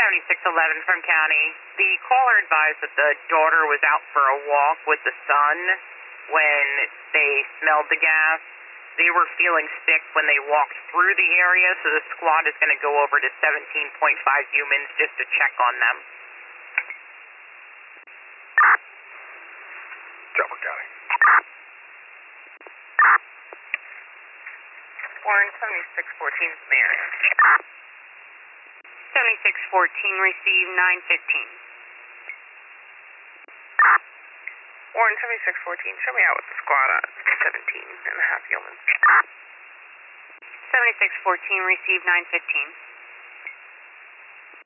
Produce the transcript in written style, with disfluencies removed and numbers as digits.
7611 from County. The caller advised that the daughter was out for a walk with the son when they smelled the gas. They were feeling sick when they walked through the area, so the squad is going to go over to 17.5 humans just to check on them. Delaware County. Warren 7614 is the area. 7614 received 915. Warren 7614, show me out with the squad at 17 and a half humans. 7614 received 915.